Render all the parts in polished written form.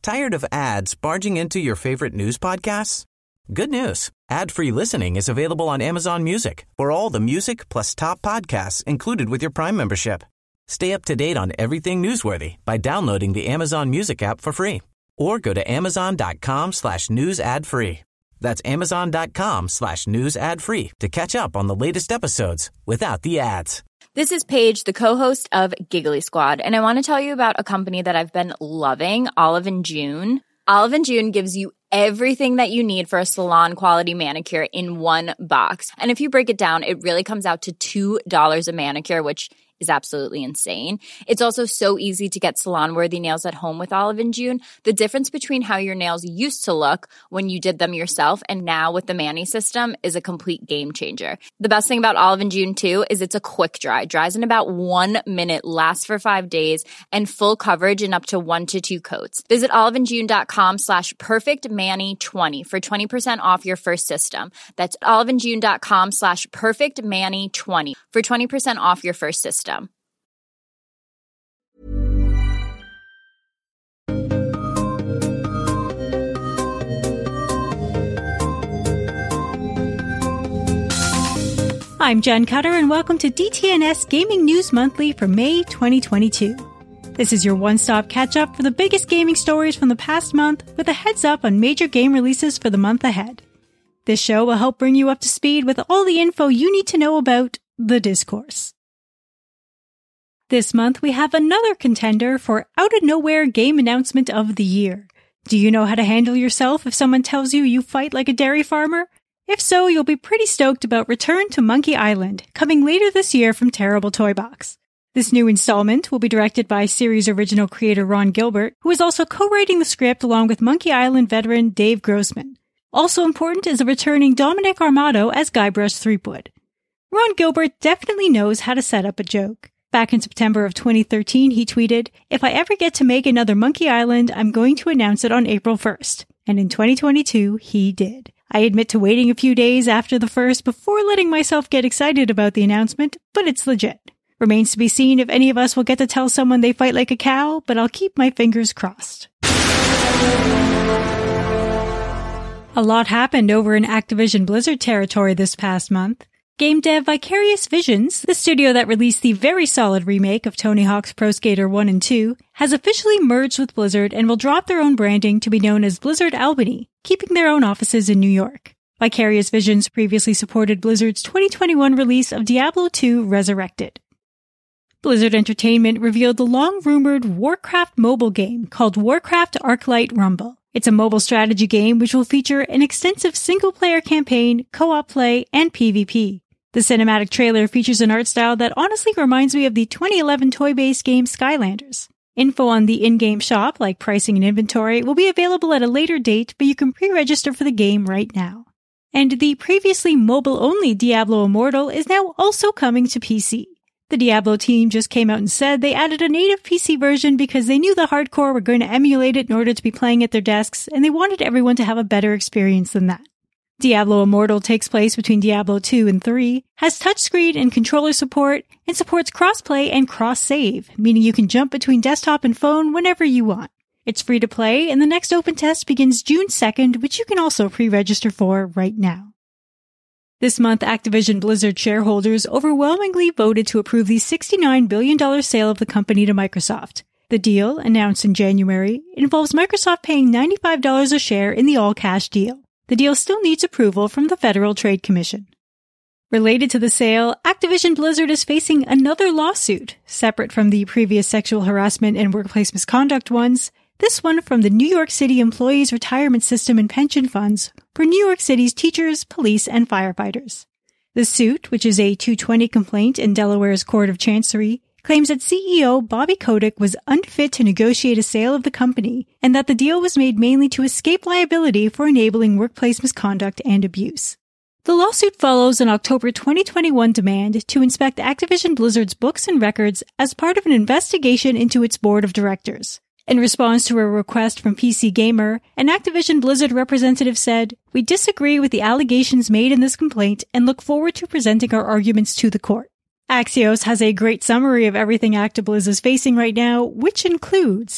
Tired of ads barging into your favorite news podcasts? Good news. Ad-free listening is available on Amazon Music for all the music plus top podcasts included with your Prime membership. Stay up to date on everything newsworthy by downloading the Amazon Music app for free or go to amazon.com/news ad free. That's amazon.com/news ad free to catch up on the latest episodes without the ads. This is Paige, the co-host of Giggly Squad, and I want to tell you about a company that I've been loving, Olive & June. Olive & June gives you everything that you need for a salon-quality manicure in one box. And if you break it down, it really comes out to $2 a manicure, which is absolutely insane. It's also so easy to get salon-worthy nails at home with Olive & June. The difference between how your nails used to look when you did them yourself and now with the Mani system is a complete game changer. The best thing about Olive & June, too, is it's a quick dry. Dries in about 1 minute, lasts for 5 days, and full coverage in up to 1 to 2 coats. Visit oliveandjune.com/perfectmani20 for 20% off your first system. That's oliveandjune.com/perfectmani20 for 20% off your first system. I'm Jen Cutter, and welcome to DTNS Gaming News Monthly for May 2022. This is your one-stop catch-up for the biggest gaming stories from the past month, with a heads-up on major game releases for the month ahead. This show will help bring you up to speed with all the info you need to know about the discourse. This month, we have another contender for out-of-nowhere game announcement of the year. Do you know how to handle yourself if someone tells you fight like a dairy farmer? If so, you'll be pretty stoked about Return to Monkey Island, coming later this year from Terrible Toy Box. This new installment will be directed by series original creator Ron Gilbert, who is also co-writing the script along with Monkey Island veteran Dave Grossman. Also important is a returning Dominic Armato as Guybrush Threepwood. Ron Gilbert definitely knows how to set up a joke. Back in September of 2013, he tweeted, "If I ever get to make another Monkey Island, I'm going to announce it on April 1st. And in 2022, he did. I admit to waiting a few days after the first before letting myself get excited about the announcement, but it's legit. Remains to be seen if any of us will get to tell someone they fight like a cow, but I'll keep my fingers crossed." A lot happened over in Activision Blizzard territory this past month. Game dev Vicarious Visions, the studio that released the very solid remake of Tony Hawk's Pro Skater 1 and 2, has officially merged with Blizzard and will drop their own branding to be known as Blizzard Albany, keeping their own offices in New York. Vicarious Visions previously supported Blizzard's 2021 release of Diablo II Resurrected. Blizzard Entertainment revealed the long-rumored Warcraft mobile game called Warcraft Arclight Rumble. It's a mobile strategy game which will feature an extensive single-player campaign, co-op play, and PvP. The cinematic trailer features an art style that honestly reminds me of the 2011 toy-based game Skylanders. Info on the in-game shop, like pricing and inventory, will be available at a later date, but you can pre-register for the game right now. And the previously mobile-only Diablo Immortal is now also coming to PC. The Diablo team just came out and said they added a native PC version because they knew the hardcore were going to emulate it in order to be playing at their desks, and they wanted everyone to have a better experience than that. Diablo Immortal takes place between Diablo 2 and 3, has touchscreen and controller support, and supports crossplay and cross-save, meaning you can jump between desktop and phone whenever you want. It's free to play, and the next open test begins June 2nd, which you can also pre-register for right now. This month, Activision Blizzard shareholders overwhelmingly voted to approve the $69 billion sale of the company to Microsoft. The deal, announced in January, involves Microsoft paying $95 a share in the all-cash deal. The deal still needs approval from the Federal Trade Commission. Related to the sale, Activision Blizzard is facing another lawsuit, separate from the previous sexual harassment and workplace misconduct ones, this one from the New York City Employees Retirement System and Pension Funds for New York City's teachers, police, and firefighters. The suit, which is a 220 complaint in Delaware's Court of Chancery, claims that CEO Bobby Kotick was unfit to negotiate a sale of the company and that the deal was made mainly to escape liability for enabling workplace misconduct and abuse. The lawsuit follows an October 2021 demand to inspect Activision Blizzard's books and records as part of an investigation into its board of directors. In response to a request from PC Gamer, an Activision Blizzard representative said, "We disagree with the allegations made in this complaint and look forward to presenting our arguments to the court." Axios has a great summary of everything ActiBliz is facing right now, which includes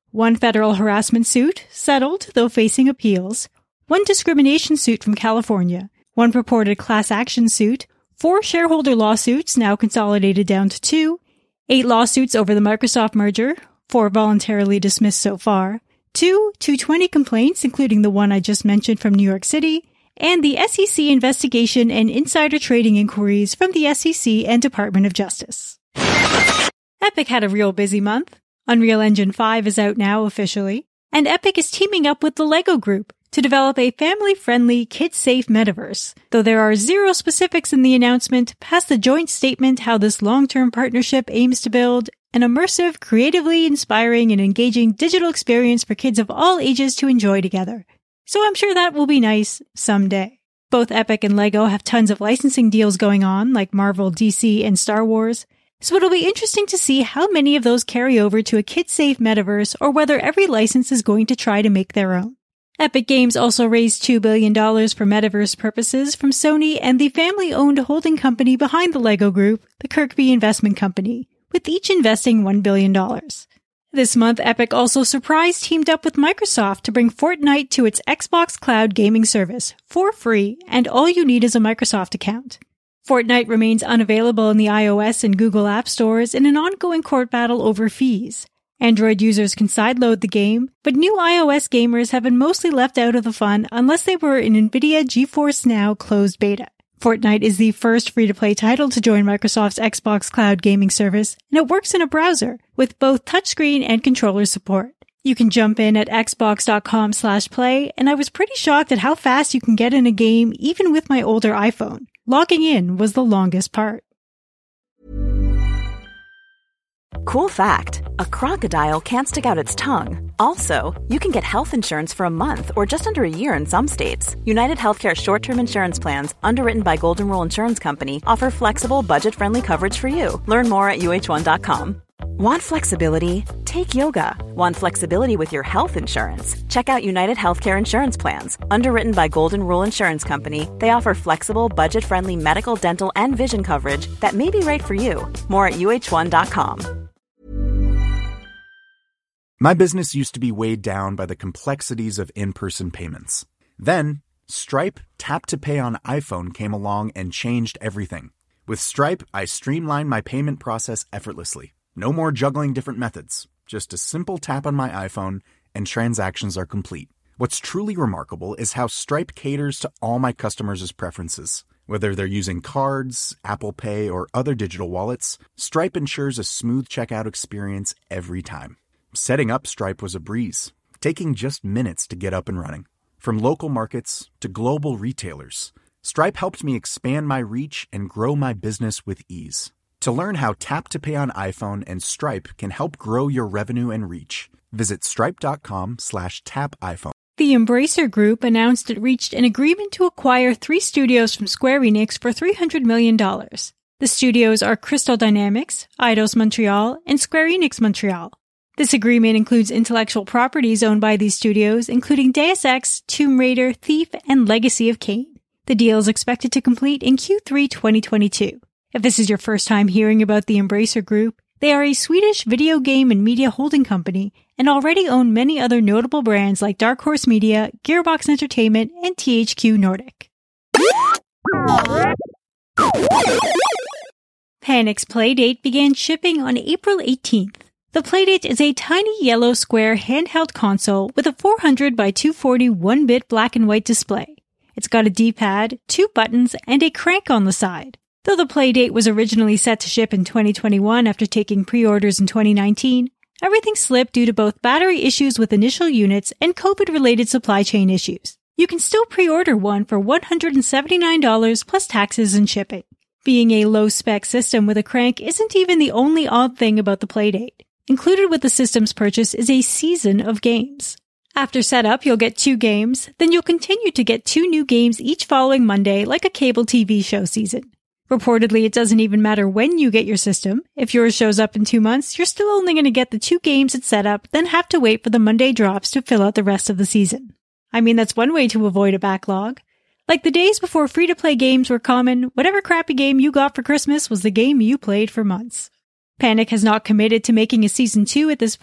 1 federal harassment suit, settled, though facing appeals. 1 discrimination suit from California. 1 purported class action suit. 4 shareholder lawsuits, now consolidated down to 2. 8 lawsuits over the Microsoft merger. 4 voluntarily dismissed so far. 2 220 complaints, including the one I just mentioned from New York City. And the SEC investigation and insider trading inquiries from the SEC and Department of Justice. Epic had a real busy month. Unreal Engine 5 is out now officially, and Epic is teaming up with the LEGO Group to develop a family-friendly, kid-safe metaverse, though there are 0 specifics in the announcement past the joint statement how this long-term partnership aims to build an immersive, creatively inspiring, and engaging digital experience for kids of all ages to enjoy together. So I'm sure that will be nice someday. Both Epic and LEGO have tons of licensing deals going on, like Marvel, DC, and Star Wars, so it'll be interesting to see how many of those carry over to a kid-safe metaverse or whether every license is going to try to make their own. Epic Games also raised $2 billion for metaverse purposes from Sony and the family-owned holding company behind the LEGO Group, the Kirkby Investment Company, with each investing $1 billion. This month, Epic also surprise teamed up with Microsoft to bring Fortnite to its Xbox Cloud gaming service for free, and all you need is a Microsoft account. Fortnite remains unavailable in the iOS and Google App Stores in an ongoing court battle over fees. Android users can sideload the game, but new iOS gamers have been mostly left out of the fun unless they were in NVIDIA GeForce Now closed beta. Fortnite is the first free-to-play title to join Microsoft's Xbox Cloud gaming service, and it works in a browser, with both touchscreen and controller support. You can jump in at xbox.com/play, and I was pretty shocked at how fast you can get in a game even with my older iPhone. Logging in was the longest part. Cool fact, a crocodile can't stick out its tongue. Also, you can get health insurance for a month or just under a year in some states. United Healthcare short-term insurance plans, underwritten by Golden Rule Insurance Company, offer flexible, budget-friendly coverage for you. Learn more at UH1.com. Want flexibility? Take yoga. Want flexibility with your health insurance? Check out United Healthcare Insurance Plans. Underwritten by Golden Rule Insurance Company, they offer flexible, budget-friendly medical, dental, and vision coverage that may be right for you. More at UH1.com. My business used to be weighed down by the complexities of in-person payments. Then, Stripe Tap to Pay on iPhone came along and changed everything. With Stripe, I streamlined my payment process effortlessly. No more juggling different methods. Just a simple tap on my iPhone and transactions are complete. What's truly remarkable is how Stripe caters to all my customers' preferences. Whether they're using cards, Apple Pay, or other digital wallets, Stripe ensures a smooth checkout experience every time. Setting up Stripe was a breeze, taking just minutes to get up and running. From local markets to global retailers, Stripe helped me expand my reach and grow my business with ease. To learn how Tap to Pay on iPhone and Stripe can help grow your revenue and reach, visit stripe.com/tapiphone. The Embracer Group announced it reached an agreement to acquire 3 studios from Square Enix for $300 million. The studios are Crystal Dynamics, Eidos Montreal, and Square Enix Montreal. This agreement includes intellectual properties owned by these studios, including Deus Ex, Tomb Raider, Thief, and Legacy of Kain. The deal is expected to complete in Q3 2022. If this is your first time hearing about the Embracer Group, they are a Swedish video game and media holding company and already own many other notable brands like Dark Horse Media, Gearbox Entertainment, and THQ Nordic. Panic's Playdate began shipping on April 18th. The Playdate is a tiny yellow square handheld console with a 400 by 240 1-bit black and white display. It's got a D-pad, 2 buttons, and a crank on the side. Though the Playdate was originally set to ship in 2021 after taking pre-orders in 2019, everything slipped due to both battery issues with initial units and COVID-related supply chain issues. You can still pre-order one for $179 plus taxes and shipping. Being a low-spec system with a crank isn't even the only odd thing about the Playdate. Included with the system's purchase is a season of games. After setup, you'll get 2 games, then you'll continue to get 2 new games each following Monday like a cable TV show season. Reportedly, it doesn't even matter when you get your system. If yours shows up in 2 months, you're still only going to get the 2 games at setup, then have to wait for the Monday drops to fill out the rest of the season. I mean, that's one way to avoid a backlog. Like the days before free-to-play games were common, whatever crappy game you got for Christmas was the game you played for months. Panic has not committed to making a Season 2 at this point,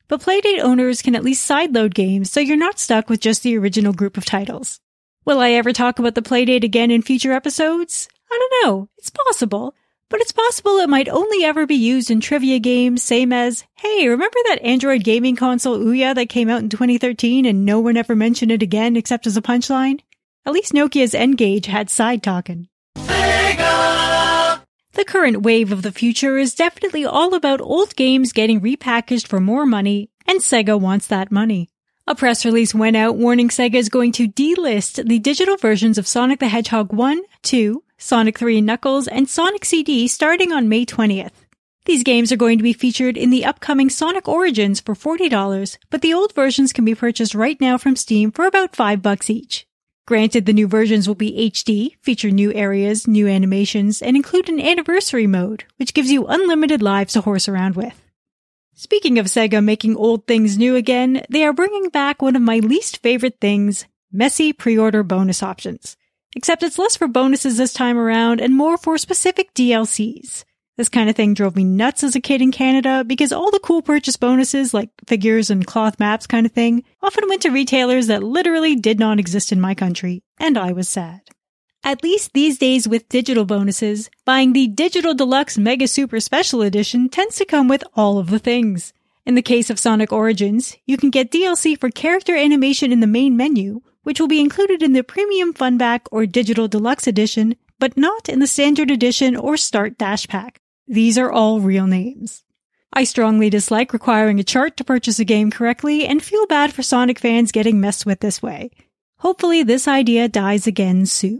but Playdate owners can at least sideload games so you're not stuck with just the original group of titles. Will I ever talk about the Playdate again in future episodes? I don't know. It's possible. But it's possible it might only ever be used in trivia games, same as, hey, remember that Android gaming console Ouya that came out in 2013 and no one ever mentioned it again except as a punchline? At least Nokia's N-Gage had side talking. Sega! The current wave of the future is definitely all about old games getting repackaged for more money, and Sega wants that money. A press release went out warning Sega is going to delist the digital versions of Sonic the Hedgehog 1, 2, Sonic 3 and Knuckles, and Sonic CD starting on May 20th. These games are going to be featured in the upcoming Sonic Origins for $40, but the old versions can be purchased right now from Steam for about $5 each. Granted, the new versions will be HD, feature new areas, new animations, and include an anniversary mode, which gives you unlimited lives to horse around with. Speaking of Sega making old things new again, they are bringing back one of my least favorite things, messy pre-order bonus options. Except it's less for bonuses this time around and more for specific DLCs. This kind of thing drove me nuts as a kid in Canada because all the cool purchase bonuses like figures and cloth maps kind of thing often went to retailers that literally did not exist in my country, and I was sad. At least these days with digital bonuses, buying the Digital Deluxe Mega Super Special Edition tends to come with all of the things. In the case of Sonic Origins, you can get DLC for character animation in the main menu, which will be included in the Premium Funback or Digital Deluxe Edition, but not in the Standard Edition or Start Dash Pack. These are all real names. I strongly dislike requiring a chart to purchase a game correctly and feel bad for Sonic fans getting messed with this way. Hopefully this idea dies again soon.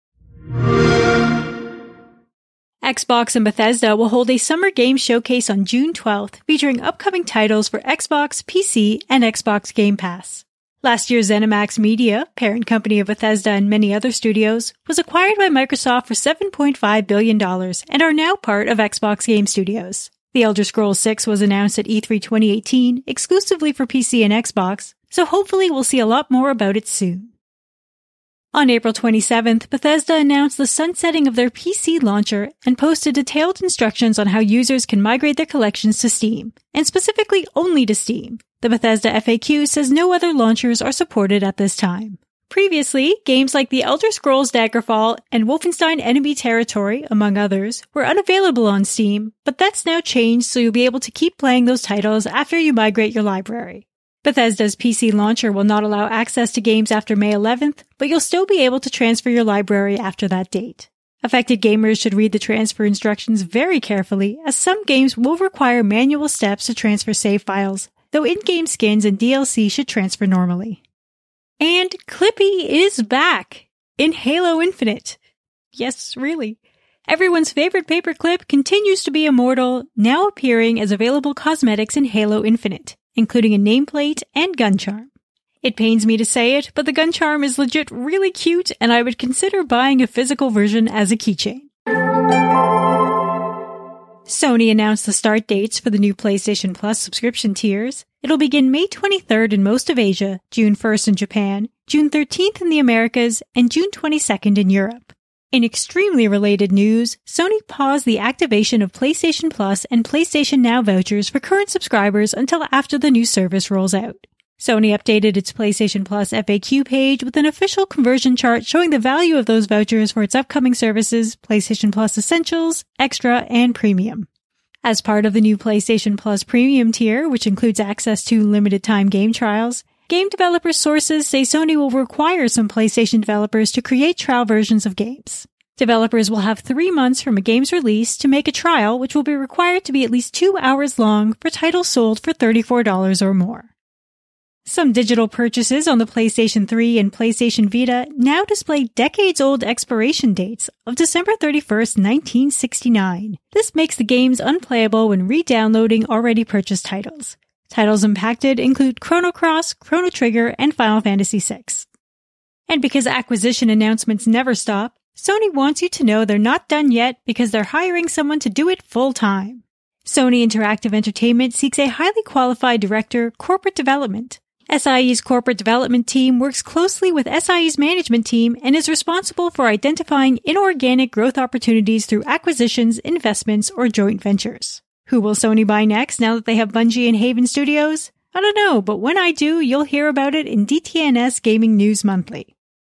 Xbox and Bethesda will hold a summer game showcase on June 12th featuring upcoming titles for Xbox, PC, and Xbox Game Pass. Last year, ZeniMax Media, parent company of Bethesda and many other studios, was acquired by Microsoft for $7.5 billion and are now part of Xbox Game Studios. The Elder Scrolls 6 was announced at E3 2018 exclusively for PC and Xbox, so hopefully we'll see a lot more about it soon. On April 27th, Bethesda announced the sunsetting of their PC launcher and posted detailed instructions on how users can migrate their collections to Steam, and specifically only to Steam. The Bethesda FAQ says no other launchers are supported at this time. Previously, games like The Elder Scrolls Daggerfall and Wolfenstein Enemy Territory, among others, were unavailable on Steam, but that's now changed so you'll be able to keep playing those titles after you migrate your library. Bethesda's PC launcher will not allow access to games after May 11th, but you'll still be able to transfer your library after that date. Affected gamers should read the transfer instructions very carefully, as some games will require manual steps to transfer save files, though in-game skins and DLC should transfer normally. And Clippy is back! In Halo Infinite! Yes, really. Everyone's favorite paperclip continues to be immortal, now appearing as available cosmetics in Halo Infinite, including a nameplate and gun charm. It pains me to say it, but the gun charm is legit really cute, and I would consider buying a physical version as a keychain. Sony announced the start dates for the new PlayStation Plus subscription tiers. It'll begin May 23rd in most of Asia, June 1st in Japan, June 13th in the Americas, and June 22nd in Europe. In extremely related news, Sony paused the activation of PlayStation Plus and PlayStation Now vouchers for current subscribers until after the new service rolls out. Sony updated its PlayStation Plus FAQ page with an official conversion chart showing the value of those vouchers for its upcoming services, PlayStation Plus Essentials, Extra, and Premium. As part of the new PlayStation Plus Premium tier, which includes access to limited-time game trials, game developer sources say Sony will require some PlayStation developers to create trial versions of games. Developers will have 3 months from a game's release to make a trial, which will be required to be at least 2 hours long for titles sold for $34 or more. Some digital purchases on the PlayStation 3 and PlayStation Vita now display decades-old expiration dates of December 31st, 1969. This makes the games unplayable when re-downloading already purchased titles. Titles impacted include Chrono Cross, Chrono Trigger, and Final Fantasy VI. And because acquisition announcements never stop, Sony wants you to know they're not done yet because they're hiring someone to do it full-time. Sony Interactive Entertainment seeks a highly qualified director, corporate development. SIE's corporate development team works closely with SIE's management team and is responsible for identifying inorganic growth opportunities through acquisitions, investments, or joint ventures. Who will Sony buy next now that they have Bungie and Haven Studios? I don't know, but when I do, you'll hear about it in DTNS Gaming News Monthly.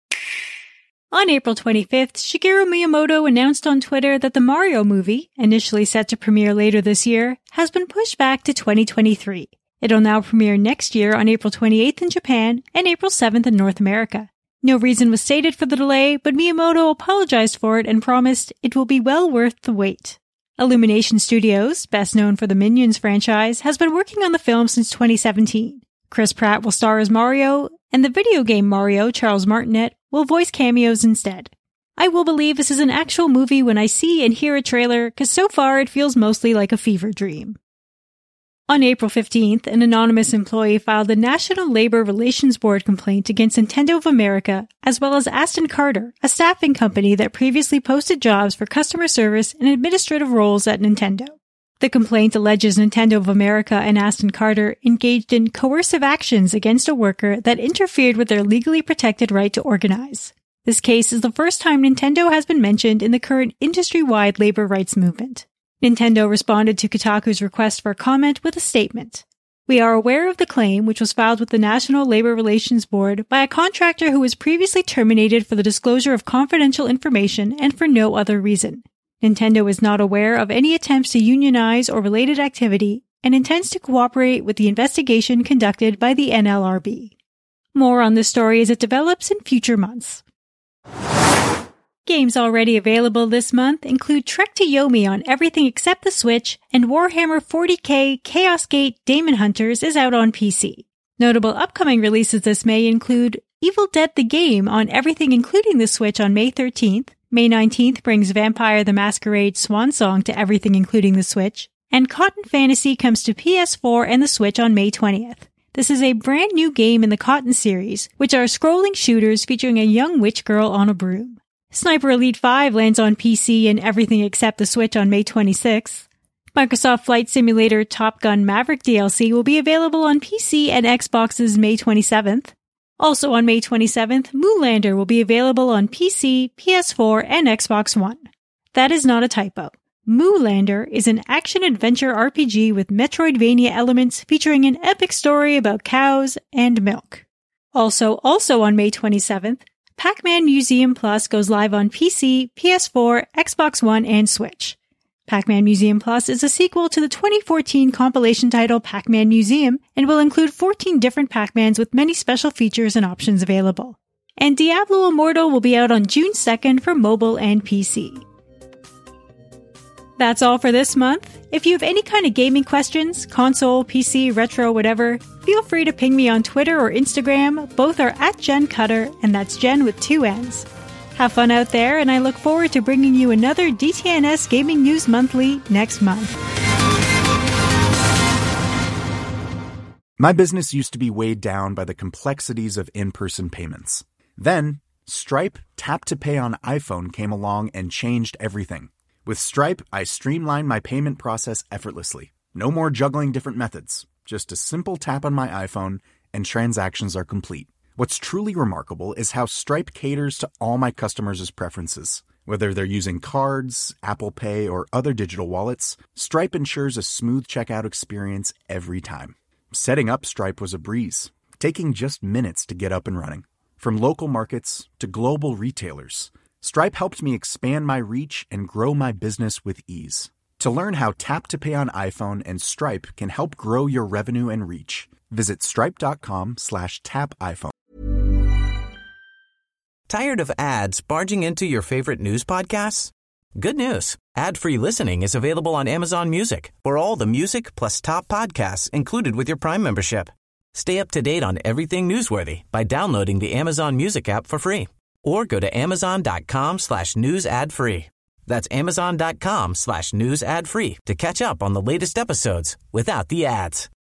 On April 25th, Shigeru Miyamoto announced on Twitter that the Mario movie, initially set to premiere later this year, has been pushed back to 2023. It'll now premiere next year on April 28th in Japan and April 7th in North America. No reason was stated for the delay, but Miyamoto apologized for it and promised it will be well worth the wait. Illumination Studios, best known for the Minions franchise, has been working on the film since 2017. Chris Pratt will star as Mario, and the video game Mario, Charles Martinet, will voice cameos instead. I will believe this is an actual movie when I see and hear a trailer, because so far it feels mostly like a fever dream. On April 15th, an anonymous employee filed a National Labor Relations Board complaint against Nintendo of America, as well as Aston Carter, a staffing company that previously posted jobs for customer service and administrative roles at Nintendo. The complaint alleges Nintendo of America and Aston Carter engaged in coercive actions against a worker that interfered with their legally protected right to organize. This case is the first time Nintendo has been mentioned in the current industry-wide labor rights movement. Nintendo responded to Kotaku's request for comment with a statement. We are aware of the claim, which was filed with the National Labor Relations Board by a contractor who was previously terminated for the disclosure of confidential information and for no other reason. Nintendo is not aware of any attempts to unionize or related activity and intends to cooperate with the investigation conducted by the NLRB. More on this story as it develops in future months. Games already available this month include Trek to Yomi on everything except the Switch, and Warhammer 40k Chaos Gate Daemon Hunters is out on PC. Notable upcoming releases this May include Evil Dead the Game on everything including the Switch on May 13th, May 19th brings Vampire the Masquerade Swan Song to everything including the Switch, and Cotton Fantasy comes to PS4 and the Switch on May 20th. This is a brand new game in the Cotton series, which are scrolling shooters featuring a young witch girl on a broom. Sniper Elite 5 lands on PC and everything except the Switch on May 26th. Microsoft Flight Simulator Top Gun Maverick DLC will be available on PC and Xboxes May 27th. Also on May 27th, Moonlander will be available on PC, PS4, and Xbox One. That is not a typo. Moonlander is an action-adventure RPG with Metroidvania elements featuring an epic story about cows and milk. Also on May 27th, Pac-Man Museum Plus goes live on PC, PS4, Xbox One, and Switch. Pac-Man Museum Plus is a sequel to the 2014 compilation title Pac-Man Museum and will include 14 different Pac-Mans with many special features and options available. And Diablo Immortal will be out on June 2nd for mobile and PC. That's all for this month. If you have any kind of gaming questions, console, PC, retro, whatever, feel free to ping me on Twitter or Instagram. Both are @JenCutter, and that's Jen with 2 N's. Have fun out there, and I look forward to bringing you another DTNS Gaming News Monthly next month. My business used to be weighed down by the complexities of in-person payments. Then, Stripe Tap to Pay on iPhone came along and changed everything. With Stripe, I streamlined my payment process effortlessly. No more juggling different methods. Just a simple tap on my iPhone, and transactions are complete. What's truly remarkable is how Stripe caters to all my customers' preferences. Whether they're using cards, Apple Pay, or other digital wallets, Stripe ensures a smooth checkout experience every time. Setting up Stripe was a breeze, taking just minutes to get up and running. From local markets to global retailers, Stripe helped me expand my reach and grow my business with ease. To learn how Tap to Pay on iPhone and Stripe can help grow your revenue and reach, visit stripe.com/tapiphone. Tired of ads barging into your favorite news podcasts? Good news. Ad-free listening is available on Amazon Music for all the music plus top podcasts included with your Prime membership. Stay up to date on everything newsworthy by downloading the Amazon Music app for free or go to amazon.com/news ad free. That's amazon.com/news ad free to catch up on the latest episodes without the ads.